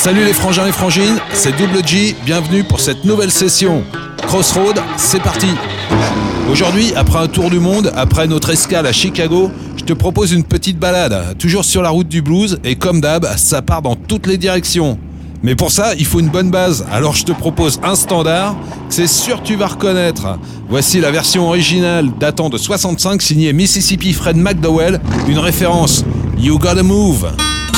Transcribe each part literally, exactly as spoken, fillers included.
Salut les frangins et frangines, c'est Double G, bienvenue pour cette nouvelle session. Crossroad, c'est parti. Aujourd'hui, après un tour du monde, après notre escale à Chicago, je te propose une petite balade, toujours sur la route du blues, et comme d'hab, ça part dans toutes les directions. Mais pour ça, il faut une bonne base, alors je te propose un standard que c'est sûr tu vas reconnaître. Voici la version originale datant de soixante-cinq, signée Mississippi Fred McDowell, une référence, You Gotta Move.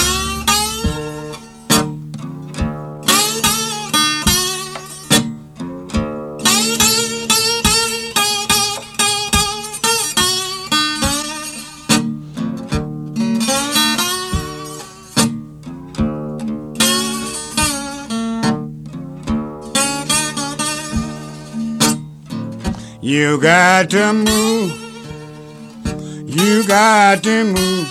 You got to move, you got to move,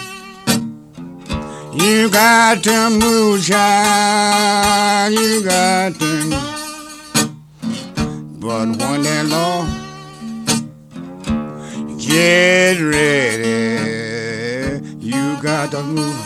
you got to move, child, you got to move. But when that Lord, get ready, you got to move.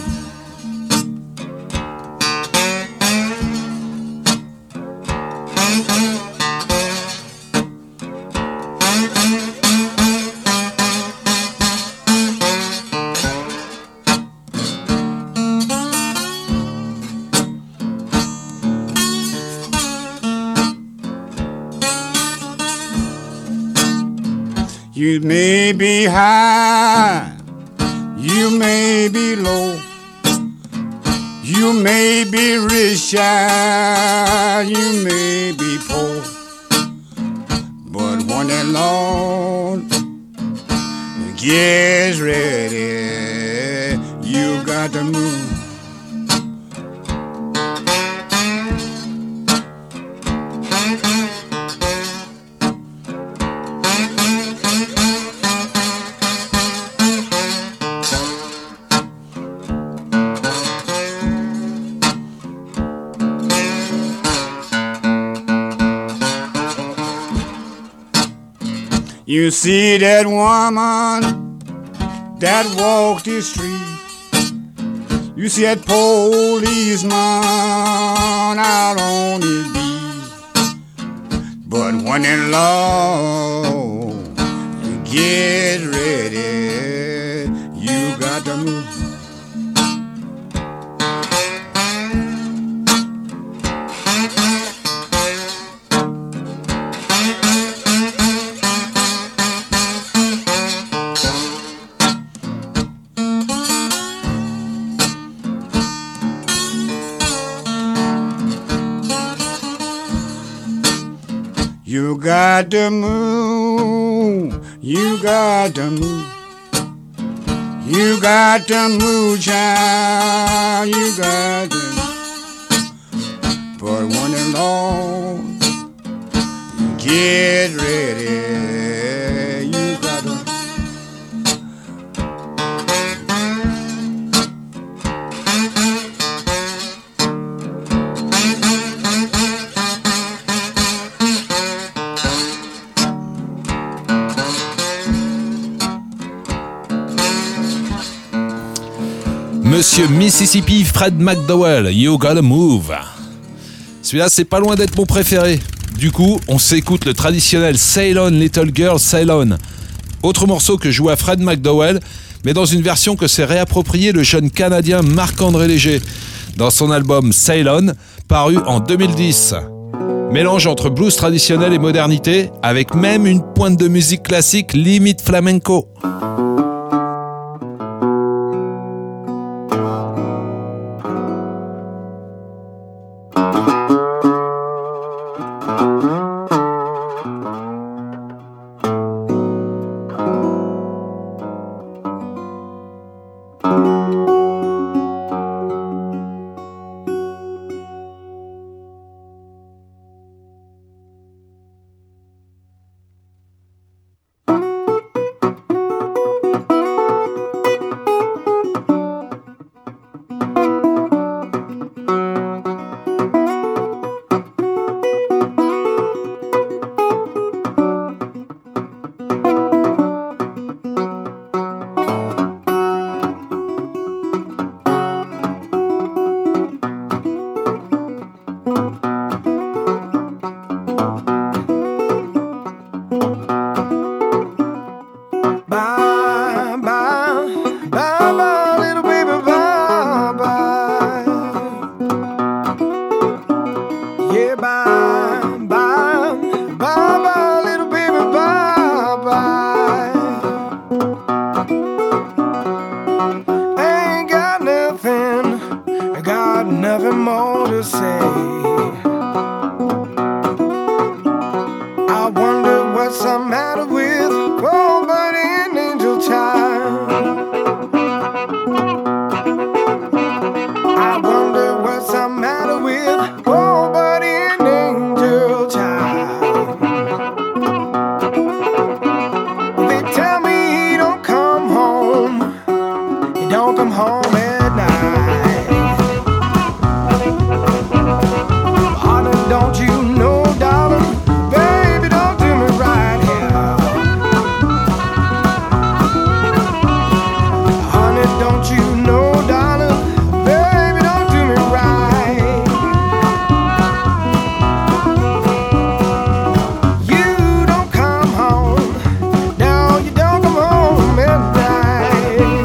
You may be high, you may be low, you may be rich, child, you may be poor, but when the Lord gets ready, you got to move. You see that woman that walked the street. You see that policeman out on his beat. But when the law gets ready, you got to move. You got to move, you got to move, you got to move, child, you got to move. But when the Lord get ready, you got to Monsieur Mississippi Fred McDowell, You Gotta Move. Celui-là, c'est pas loin d'être mon préféré. Du coup, on s'écoute le traditionnel Sail On Little Girl Sail On. Autre morceau que joue à Fred McDowell, mais dans une version que s'est réapproprié le jeune Canadien Marc-André Léger, dans son album Sail On, paru en deux mille dix. Mélange entre blues traditionnel et modernité, avec même une pointe de musique classique limite flamenco. Ain't got nothing, I got nothing more to say. I wonder what's the matter with poor buddy and angel child. I wonder what's the matter with poor buddy and angel child. They tell me he don't come home, he don't come home at night. Honey, don't you know, darling, baby, don't do me right here. Honey, don't you know, darling, baby, don't do me right. You don't come home, no, you don't come home at night.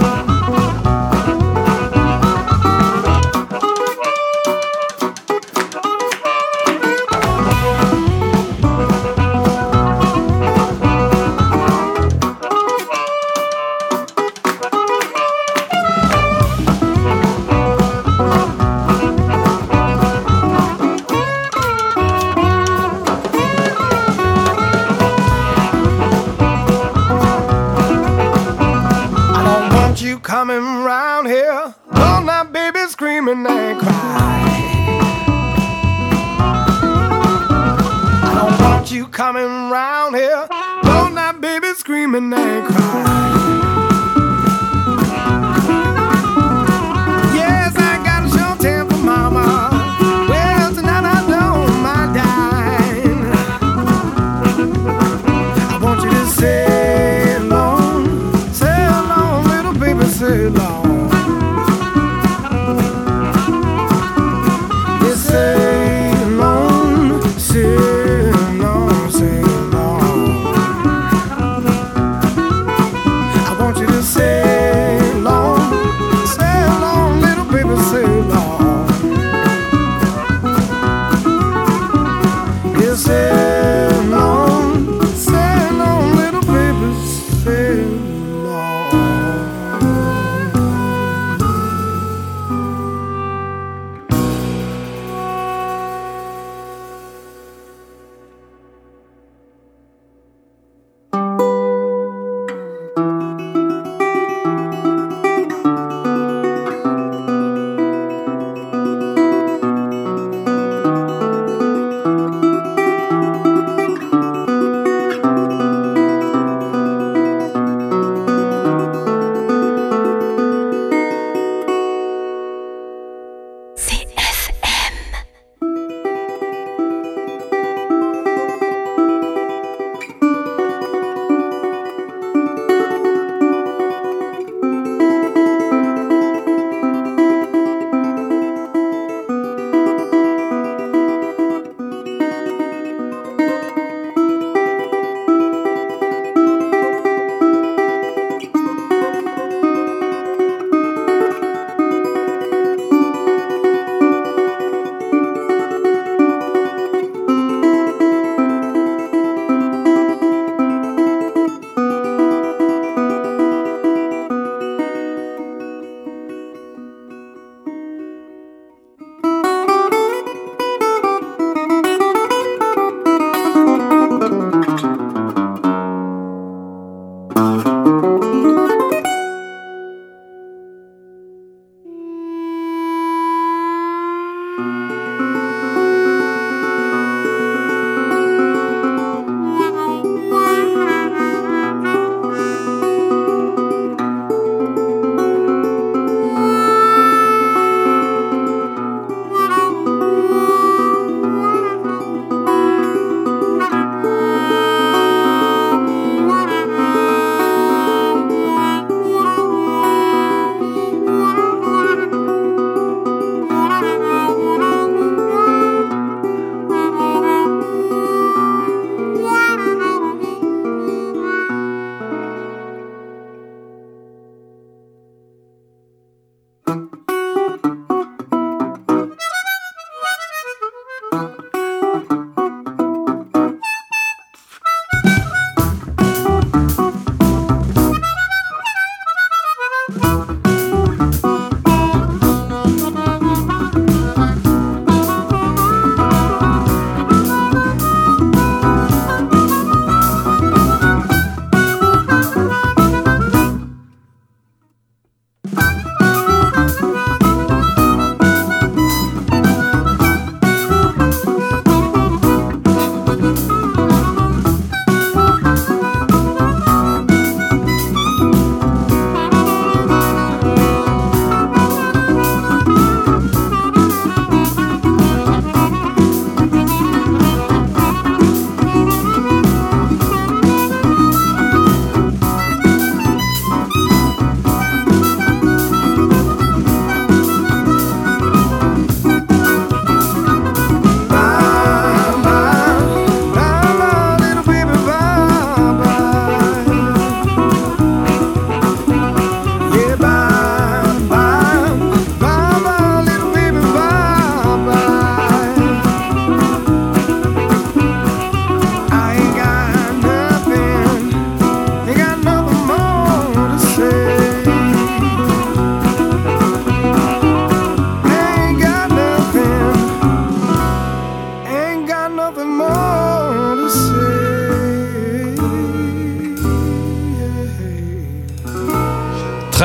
I don't want you coming round here, all my baby screaming and crying. I don't want you coming round here, all my baby screaming and crying. Yes, I got a show temper, mama. Well, tonight I don't mind dying. I want you to say along, say along, little baby, say along. Yes, say along, say along, say along. I want you to say along, say along, little baby, say along. Yes, say along, say along, little baby, say along.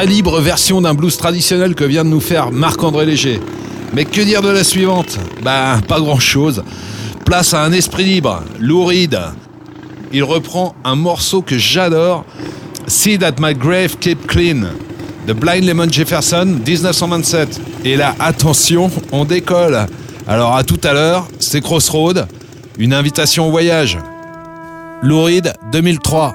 très libre version d'un blues traditionnel que vient de nous faire Marc-André Léger. Mais que dire de la suivante ? Ben, pas grand-chose. Place à un esprit libre, Lou Reed. Il reprend un morceau que j'adore, See That My Grave Kept Clean, de Blind Lemon Jefferson, dix-neuf cent vingt-sept. Et là, attention, on décolle. Alors à tout à l'heure, c'est Crossroad, une invitation au voyage. Lou Reed, deux mille trois.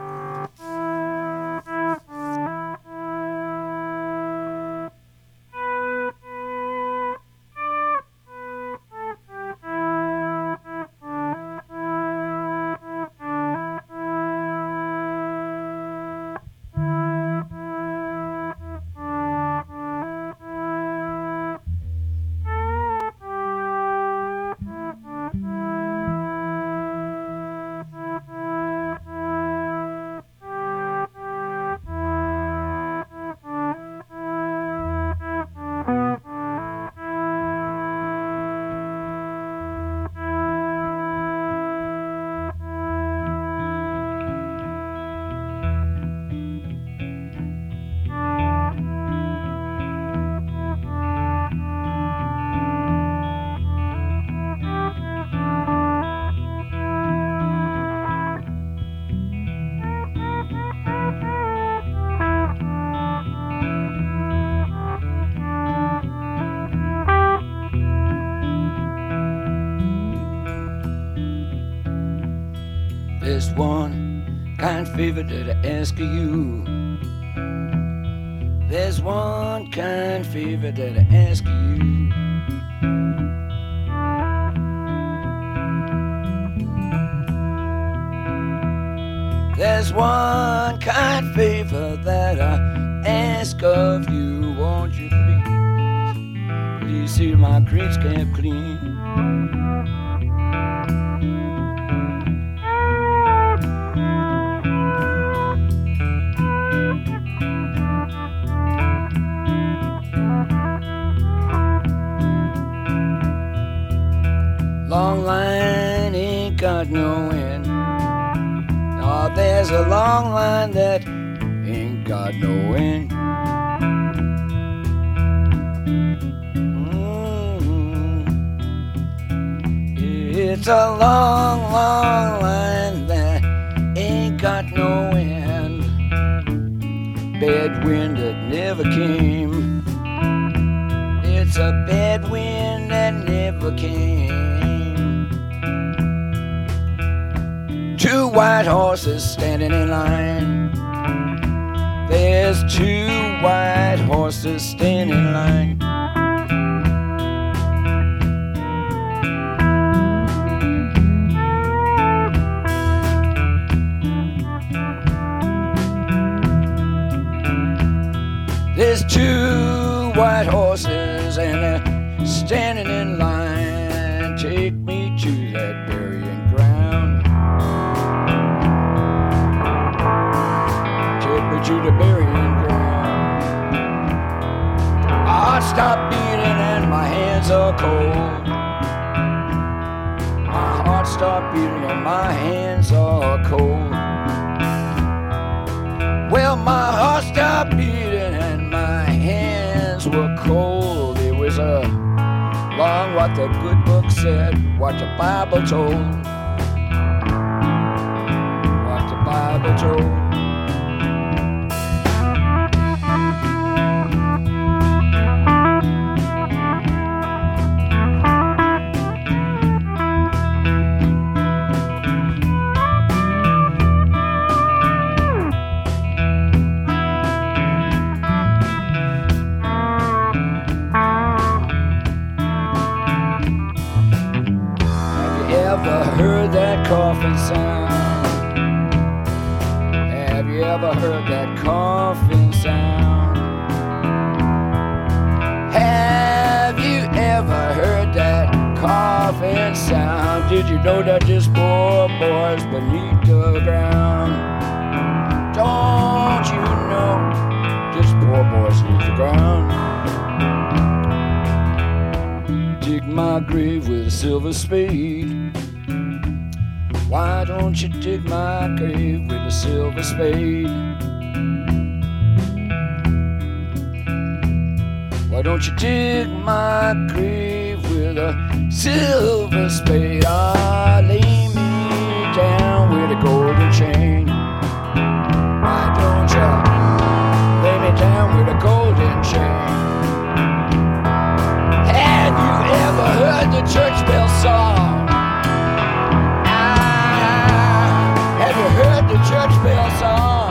There's one kind favor that I ask of you. There's one kind favor that I ask of you. There's one kind favor that I ask of you. Won't you please, please see my graves kept clean? Long line ain't got no end. Oh, there's a long line that ain't got no end. Mm-hmm. It's a long, long line that ain't got no end. Bad wind that never came. It's a bad wind that never came. Two white horses standing in line. There's two white horses standing in line. There's two white horses and they're standing in line. Take me to that burying ground. To the burying ground. My heart stopped beating and my hands are cold. My heart stopped beating and my hands are cold. Well, my heart stopped beating and my hands were cold. It was a long what the good book said, what the Bible told. What the Bible told. Heard that coffin sound? Have you ever heard that coffin sound? Have you ever heard that coffin sound? Did you know that this poor boy's beneath the ground? Don't you know this poor boy's beneath the ground? Dig my grave with a silver spade. Why don't you dig my grave with a silver spade? Why don't you dig my grave with a silver spade? Ah, lay me down with a golden chain. Why don't you lay me down with a golden chain? Have you ever heard the church bell song? Ah, have you heard the church bell song?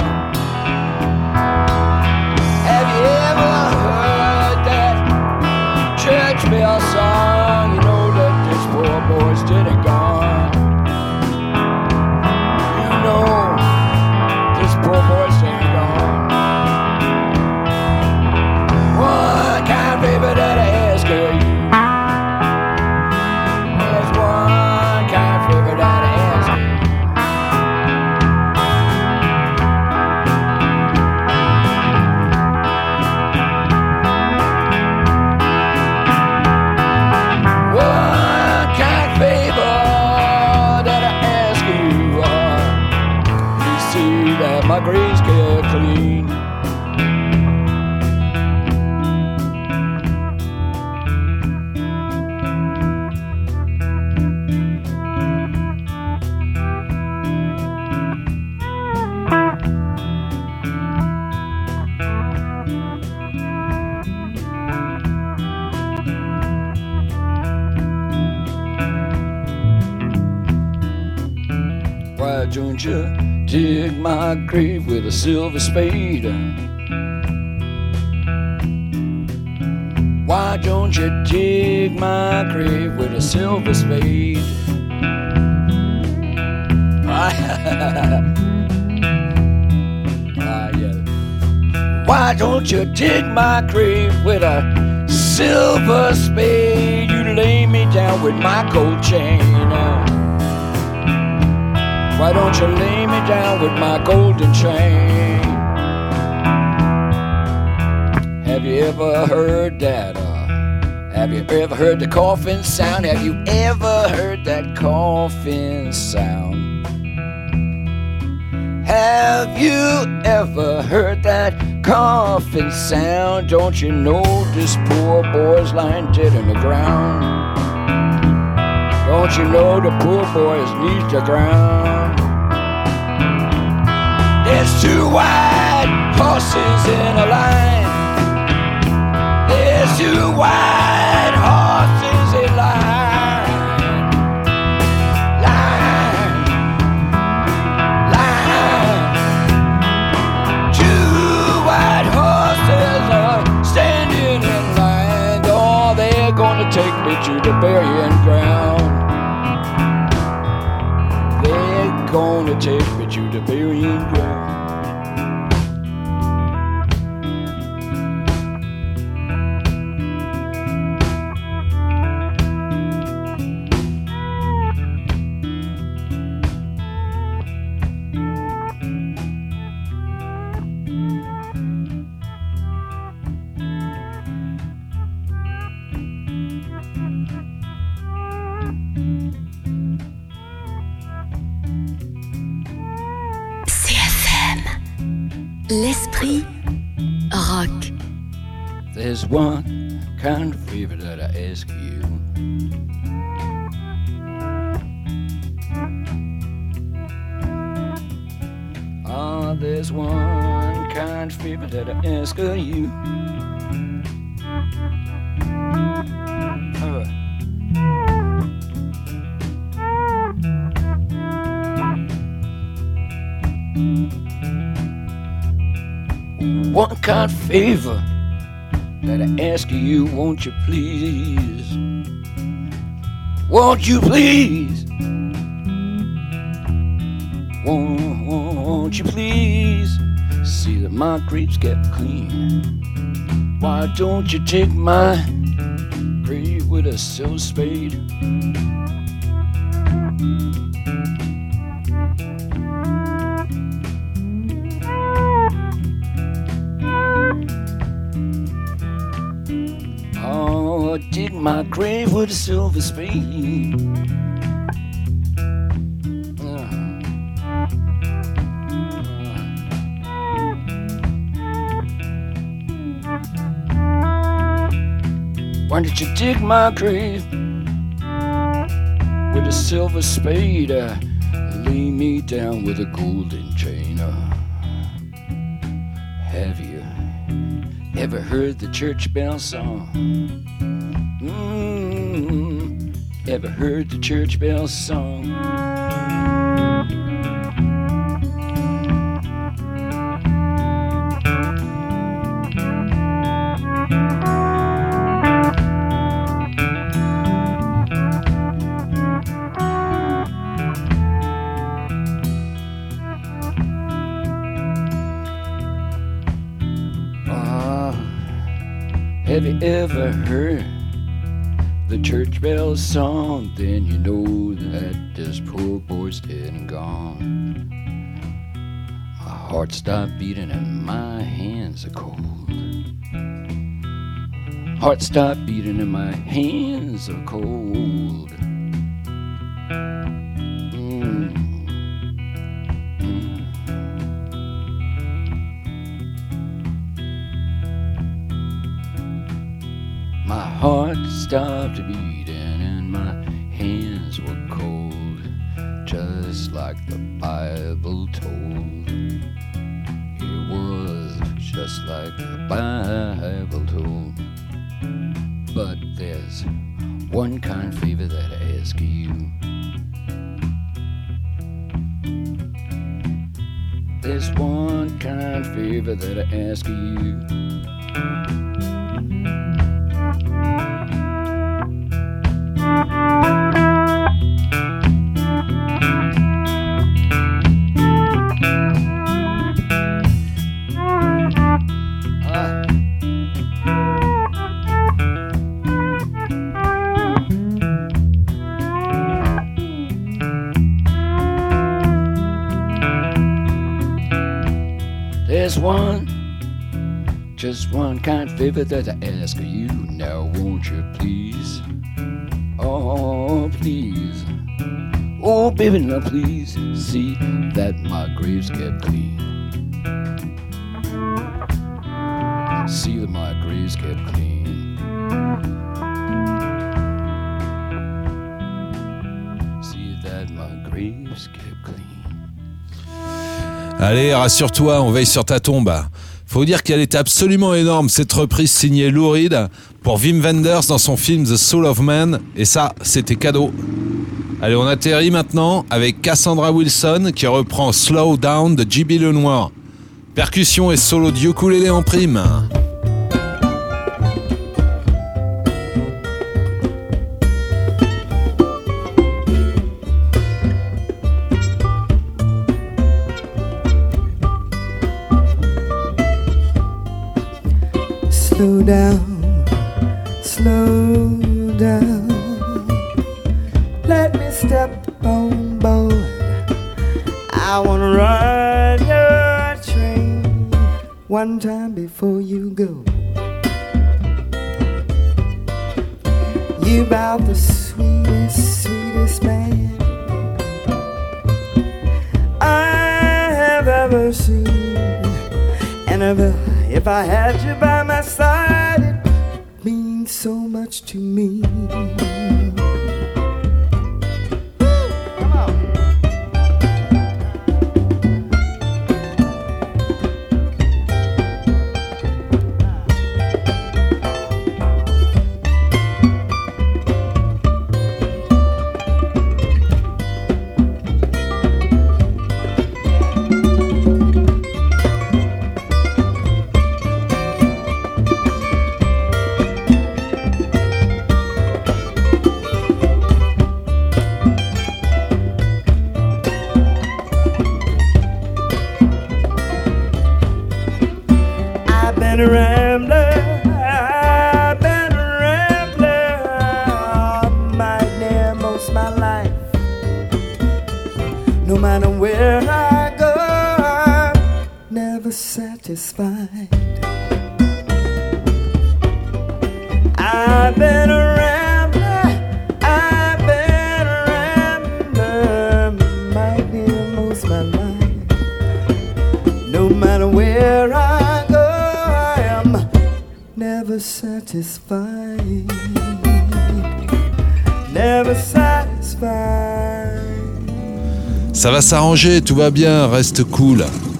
Have you ever heard that church bell song? You know that this poor boy's dead and gone. You know this poor boy's dead and gone. One kind of favor that I ask of you. There's one kind of favor that I ask of you. One kind of favor that I ask of you. Uh, you see that my grave's kept clean. Why don't you dig my grave with a silver spade? Why don't you dig my grave with a silver spade? Ah, yeah. Why don't you dig my grave with a silver spade? You lay me down with my gold chain. Why don't you lay me down with my golden chain? Have you ever heard that? Uh, have you ever heard the coffin sound? Have you ever heard that coffin sound? Have you ever heard that coffin sound? Don't you know this poor boy's lying dead in the ground? Don't you know the poor boy is neath the ground? There's two white horses in a line. There's two white horses in line. Line, line. Two white horses are standing in line. Oh, they're gonna take me to the burying ground. They're gonna take me to the burying ground. L'esprit rock. There's one kind of favor that I ask you. Ah, there's one kind of favor that I ask of you. Uh. One kind of favor that I ask of you, won't you please? Won't you please? Won't, won't you please see that my grave's kept clean? Why don't you take my grave with a silver spade? Oh, dig my grave with a silver spade. Why don't you dig my grave with a silver spade? Uh, lay me down with a golden chain. Uh, have you ever heard the church bell song? Mm-hmm. Ever heard the church bell song? Have you ever heard the church bell song? Then you know that this poor boy's dead and gone. My heart stopped beating and my hands are cold. Heart stopped beating and my hands are cold. Mm. Mm. My heart stopped beating and my hands were cold, just like the Bible told. It was just like the Bible told. But there's one kind favor that I ask you. There's one kind favor that I ask you. There's one, just one kind favor that I ask of you. Now won't you please, oh please, oh baby now please, see that my grave's kept clean. See that my grave's kept clean. See that my grave's kept clean. Allez, rassure-toi, on veille sur ta tombe. Faut dire qu'elle était absolument énorme, cette reprise signée Lou Reed pour Wim Wenders dans son film The Soul of Man, et ça, c'était cadeau. Allez, on atterrit maintenant avec Cassandra Wilson qui reprend Slow Down de J B Lenoir. Percussion et solo d'ukulélé en prime. Slow down, slow down. Let me step on board. I wanna run your train one time before you go. You about the sweetest, sweetest man I have ever seen. And if, if I had you by my side, it means so much to me. been a rambler, I've been a rambler all my day, most my life. No matter where I go, I'm never satisfied. I've been a rambler, I've been a rambler my dear, most my life. No matter where I go, I am never never satisfied, never satisfied. Ça va s'arranger, tout va bien, reste cool.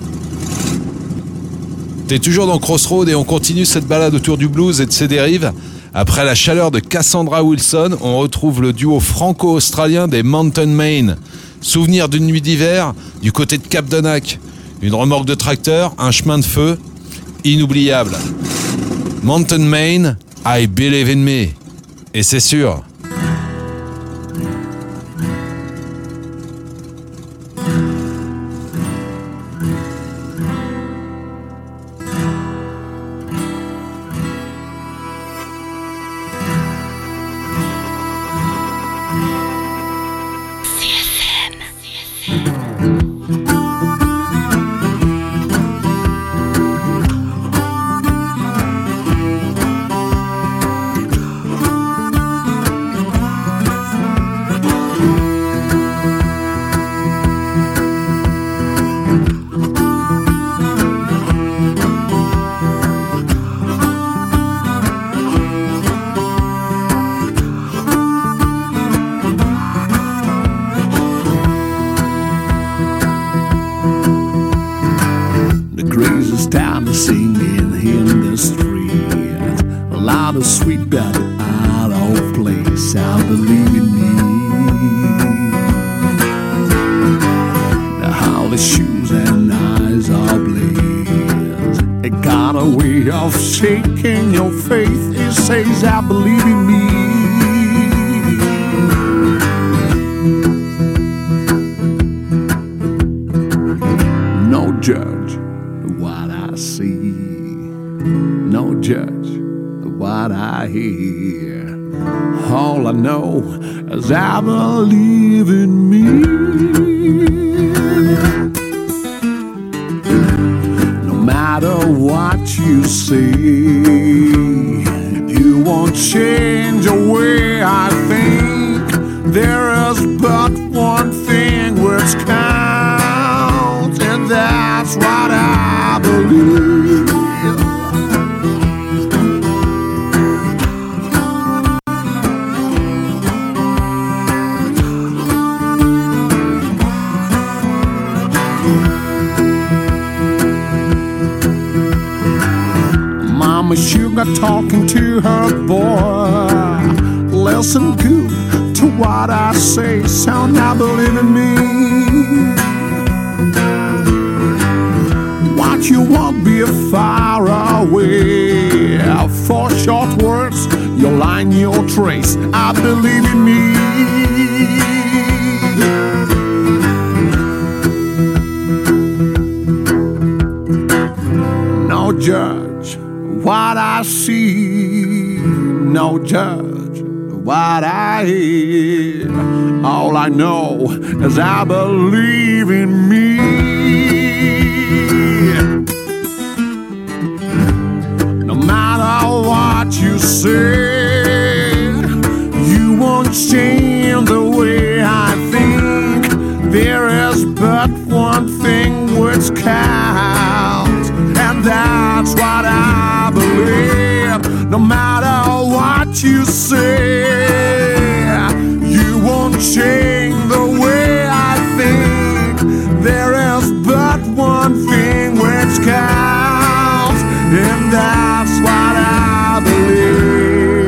T'es toujours dans Crossroad et on continue cette balade autour du blues et de ses dérives. Après la chaleur de Cassandra Wilson, on retrouve le duo franco-australien des Mountain Main. Souvenir d'une nuit d'hiver du côté de Cap Donac. Une remorque de tracteur, un chemin de feu, inoubliable. Mountain Main, I Believe in Me. Et c'est sûr. Shaking your faith, it says I believe in me. No judge what I see, no judge what I hear. All I know is I believe in me. What you see, you won't change the way I think. There is but one thing which counts, and that's what I believe. Sugar talking to her boy. Listen good to what I say, sound I believe in me. What you want be far away. For short words, your line, your trace, I believe in me. No judge what I see, no judge what I hear. All I know is I believe in me. No matter what you say, you won't change the way I think. There is but one thing which counts, and that's what I believe. No matter what you say, you won't change the way I think. There is but one thing which counts, and that's what I believe.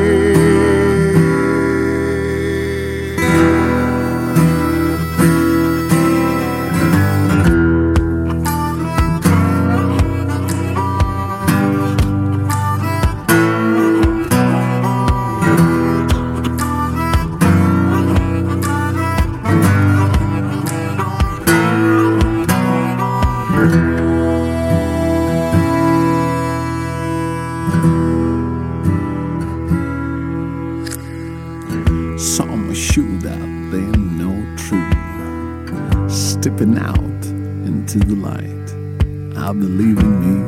Some shoot that they know true, stepping out into the light. I believe in me.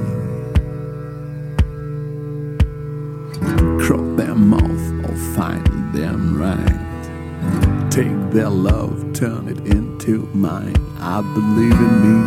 Crop their mouth or find them right. Take their love, turn it into mine. I believe in me.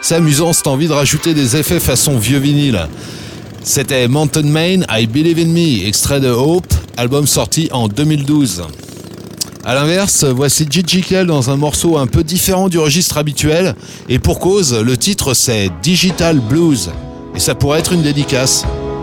C'est amusant cette envie de rajouter des effets façon vieux vinyle. C'était Mountain Main, I Believe in Me, extrait de Hope, album sorti en deux mille douze. A l'inverse, voici Gigi Kell dans un morceau un peu différent du registre habituel, et pour cause, le titre c'est Digital Blues, et ça pourrait être une dédicace.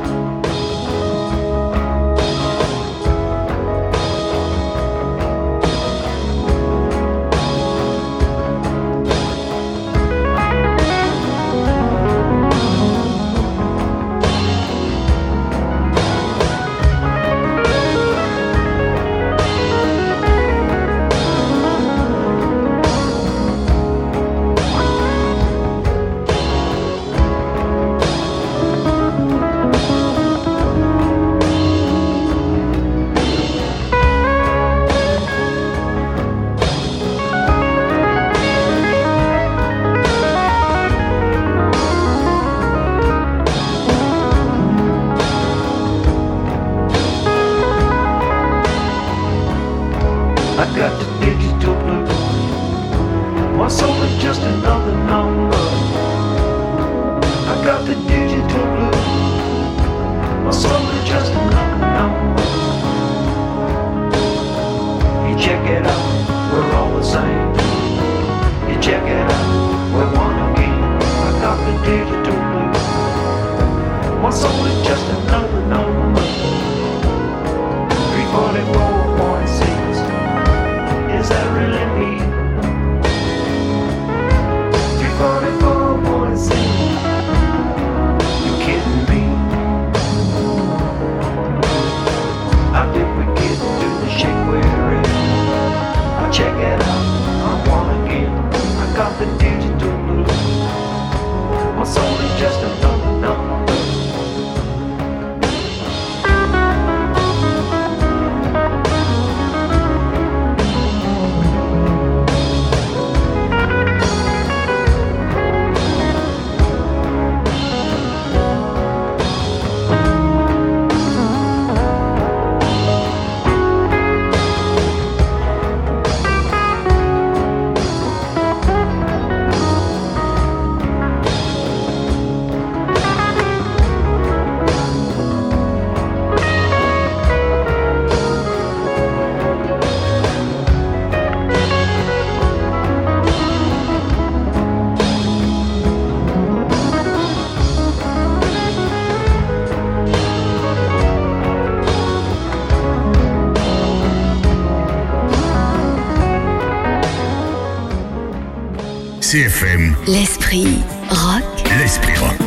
C F M. L'esprit rock. L'esprit rock.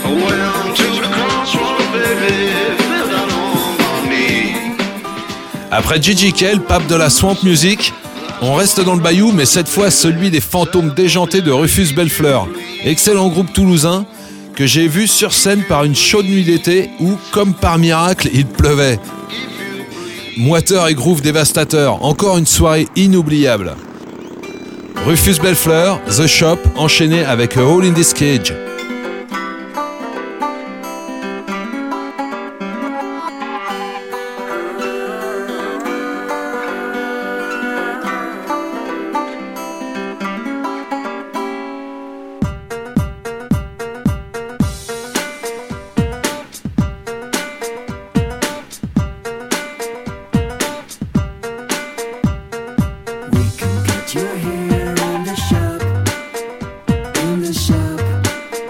Après Gigi Kell, pape de la swamp music, on reste dans le bayou, mais cette fois celui des fantômes déjantés de Rufus Bellefleur. Excellent groupe toulousain que j'ai vu sur scène par une chaude nuit d'été où, comme par miracle, il pleuvait. Moiteur et groove dévastateur, encore une soirée inoubliable. Rufus Bellefleur, The Shop, enchaîné avec A Hole in This Cage. Your hair in the shop, in the shop.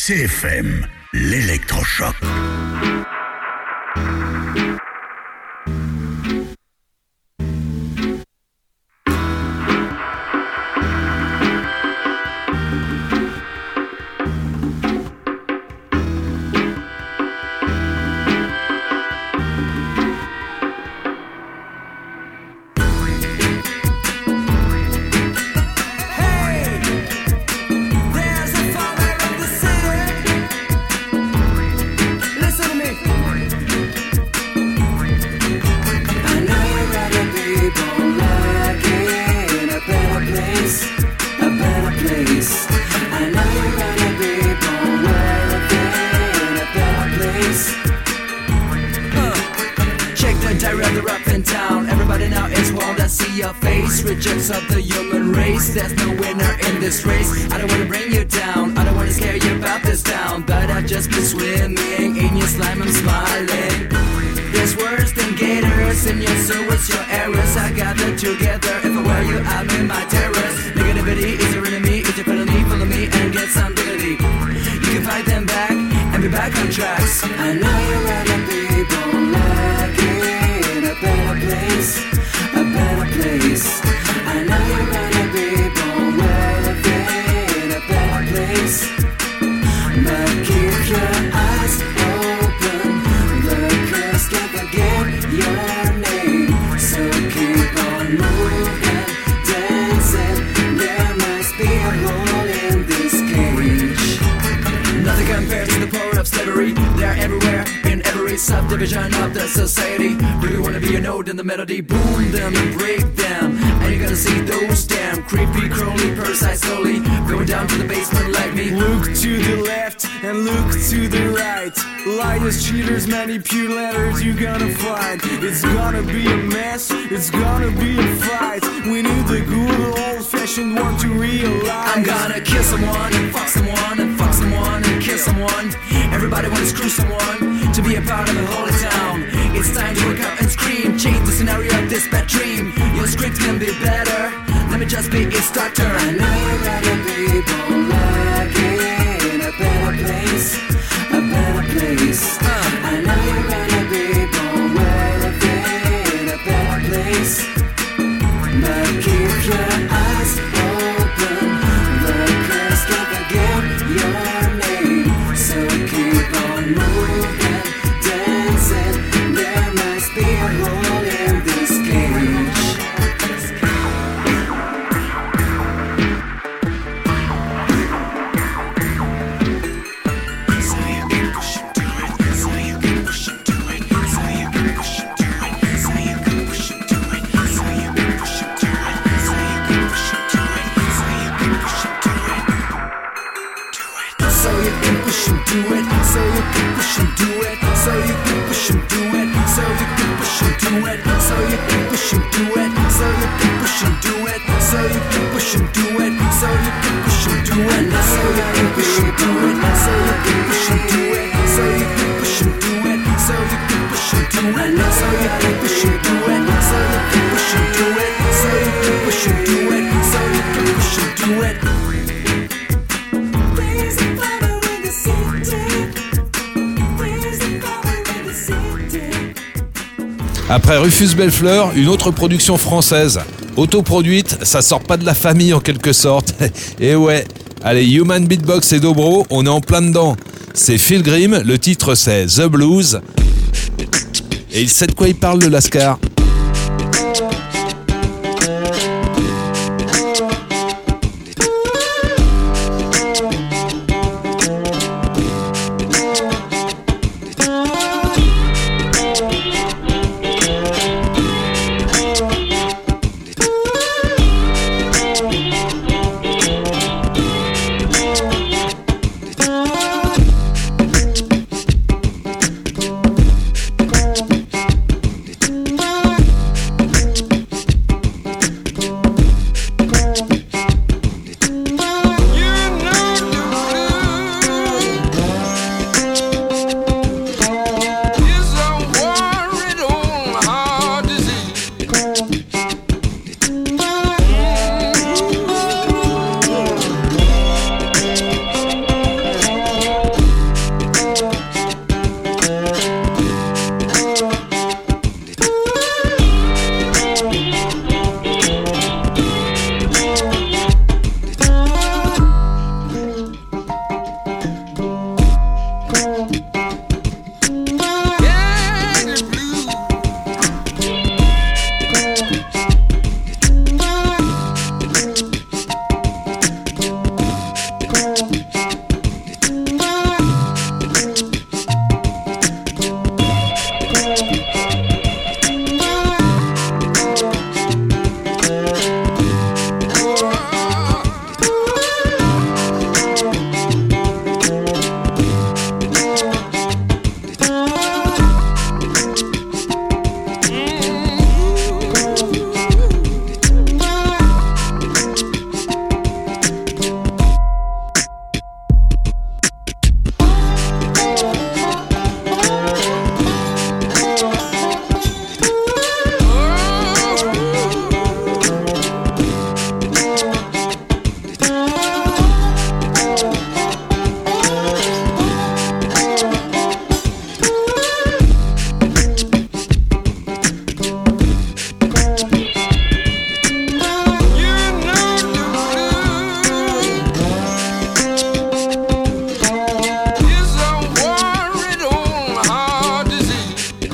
C F M, l'électrochoc. Rejects of the human race. There's no winner in this race. I don't wanna bring you down, I don't wanna scare you about this town, but I've just been swimming in your slime, I'm smiling. There's worse than gators in your soul, what's your errors? I gather together, if I were you, I'm in my terrors. Negativity is your enemy, it's your felony, follow me and get some dignity. You can fight them back and be back on tracks. I know you're rather people like in a better place, a better place. I know you're gonna be born well in a better place, but keep your eyes open. The curse can't forget your name, so keep on moving, dancing. There must be a hole in this cage. Nothing compares to the power of slavery. They're everywhere in every subdivision of the society. Do you wanna be a note in the melody? Boom them and break them. And you're gonna see those damn creepy, crawly, parasites slowly going down to the basement like me. Look to the left and look to the right. Liars, cheaters, manipulators, you're gonna find. It's gonna be a mess, it's gonna be a fight. We need the good old-fashioned one to realize. I'm gonna kill someone and fuck someone and fuck someone and kill someone. Everybody wanna screw someone to be a part of a holy town. It's time to wake up and scream, change the scenario of this bad dream. Your script can be better, let me just be its doctor. I know you'd rather be born like in a better place, a better place. uh. I know you'd rather be born well in a better place, but keep your eyes open. The curse can't forget your name, so keep on moving, dancing. There must be a hole in this cage. Après Rufus Bellefleur, une autre production française. Autoproduite, ça sort pas de la famille en quelque sorte. Et ouais, allez, Human Beatbox et Dobro, on est en plein dedans. C'est Phil Grimm, le titre c'est The Blues. Et il sait de quoi il parle, le Lascar. Bye.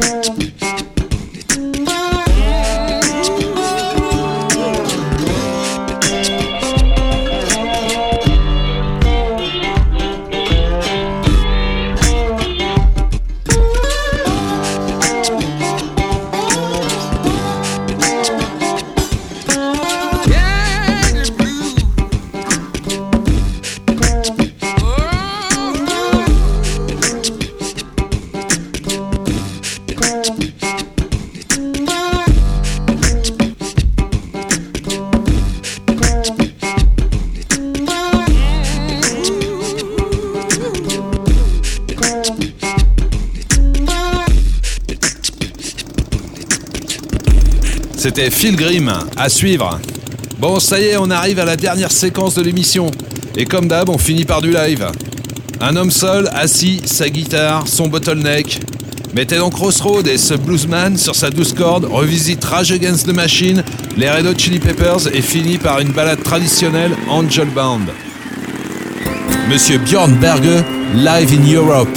C'était Phil Grimm, à suivre. Bon, ça y est, on arrive à la dernière séquence de l'émission. Et comme d'hab, on finit par du live. Un homme seul, assis, sa guitare, son bottleneck. Mettez donc Crossroad et ce bluesman sur sa douze cordes revisite Rage Against the Machine, les Red Hot Chili Peppers et finit par une ballade traditionnelle Angel Band. Monsieur Björn Berge, live in Europe.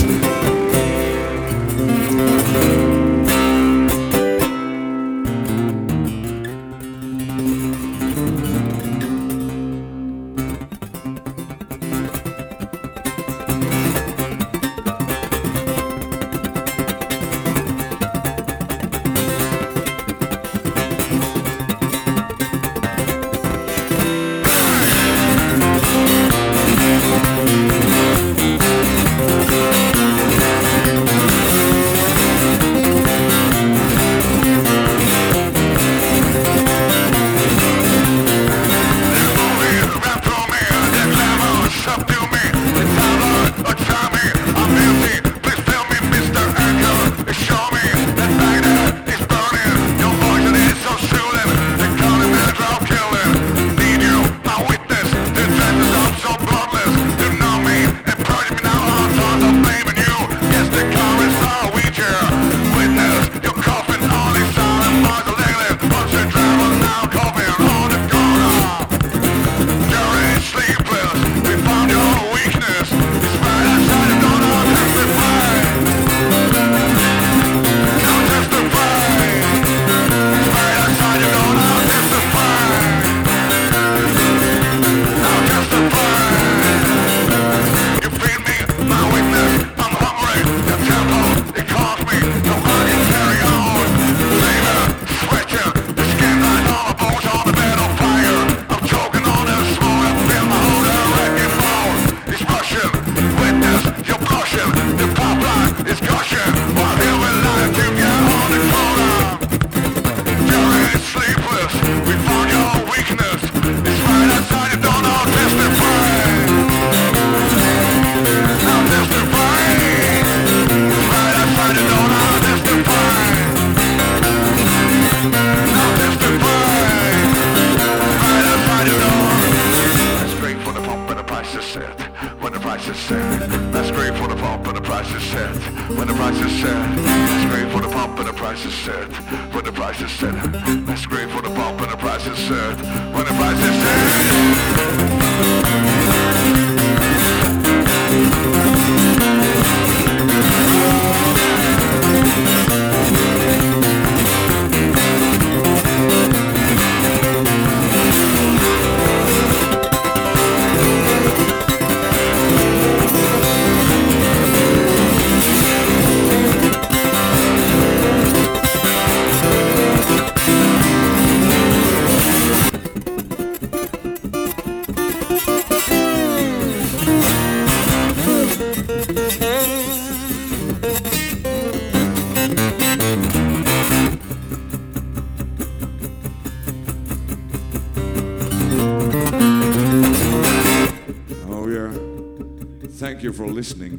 Thank you for listening.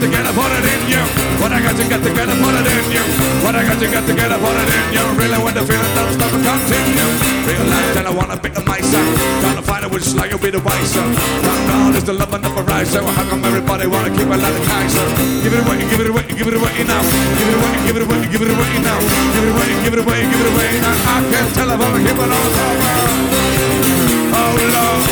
to get, I put it in you. What I got to get to get, I put it in you. What I got to get to get, I put it in you. Really when the feeling don't stop and continue. Real life, and I wanna pick up myself. Trying to find out which lie you'll be the wiser. Thank God is the love and the horizon. How come everybody wanna keep it like a Kaiser? Give it away, give it away, give it away now. Give it away, give it away, give it away now. Give it away, give it away, give it away now. I can't tell if I'm keep it on over. Oh Lord.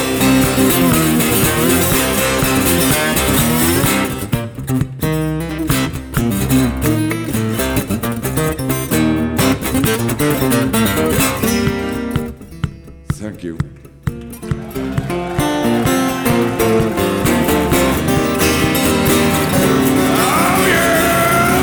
Thank you. Oh yeah!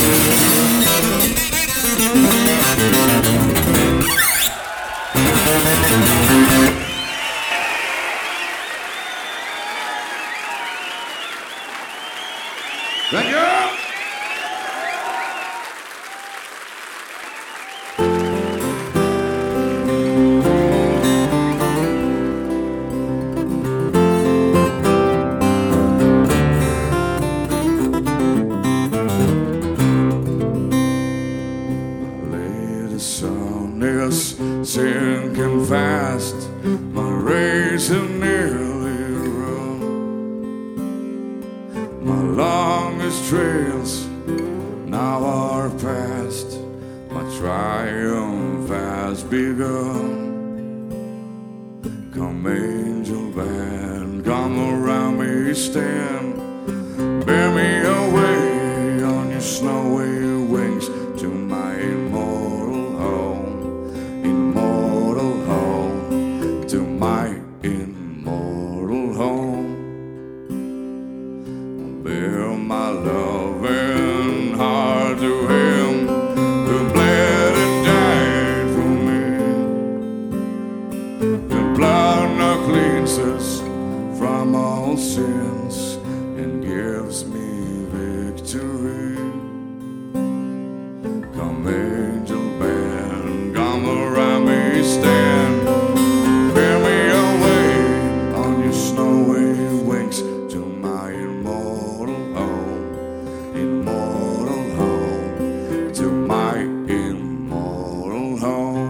Thank you. Sinking fast, my race is nearly run. My longest trails now are past. My triumph has begun. Come angel band, come around me, stand. Bear me away on your snowy wings to my immortal home. Immortal home, to my immortal home. Bear my loving heart to him who bled and died for me. The blood now cleanses from all sins and gives me victory. Come angel band, come around me, stand. Bear me away on your snowy wings to my immortal home. Immortal home, to my immortal home.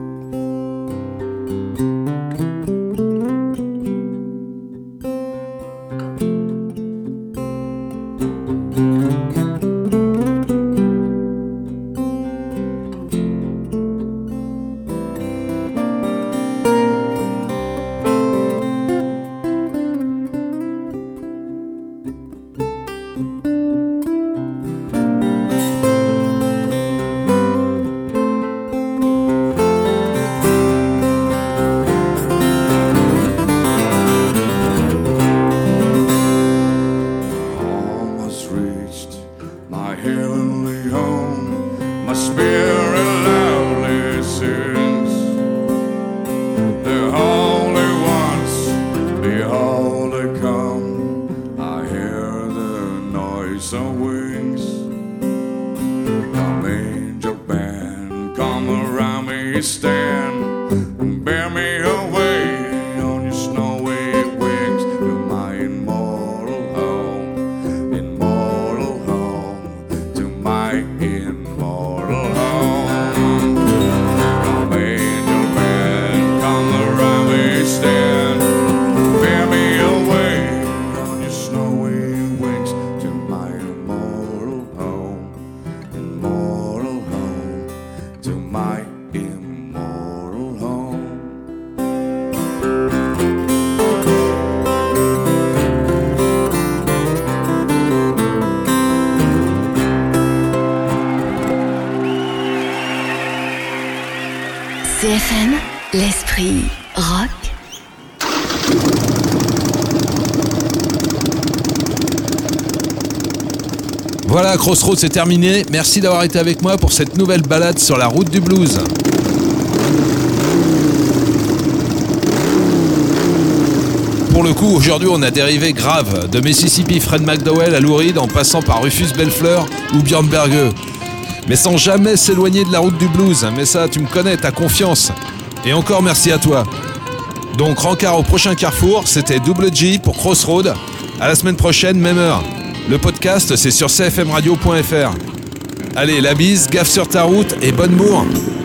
Almost reached my heavenly home. My spirit loudly sings. The holy ones, behold they come. I hear the noise of wings. Come angel band, come around me, stand. Bear me away on your snowy wings to my immortal home. Immortal home, to my immortal home. Come angel band, come around me, stand. Bear me away on your snowy wings to my immortal home. Immortal home, to my immortal home. C F M, l'esprit rock. Voilà, Crossroads, c'est terminé. Merci d'avoir été avec moi pour cette nouvelle balade sur la route du blues. Pour le coup, aujourd'hui, on a dérivé grave, de Mississippi Fred McDowell à Lou Reed en passant par Rufus Belfleur ou Björn Berge. Mais sans jamais s'éloigner de la route du blues. Mais ça, tu me connais, t'as confiance. Et encore merci à toi. Donc, rencard au prochain carrefour, c'était Double G pour Crossroads. À la semaine prochaine, même heure. Le podcast, c'est sur c f m radio point f r. Allez, la bise, gaffe sur ta route et bonne bourre.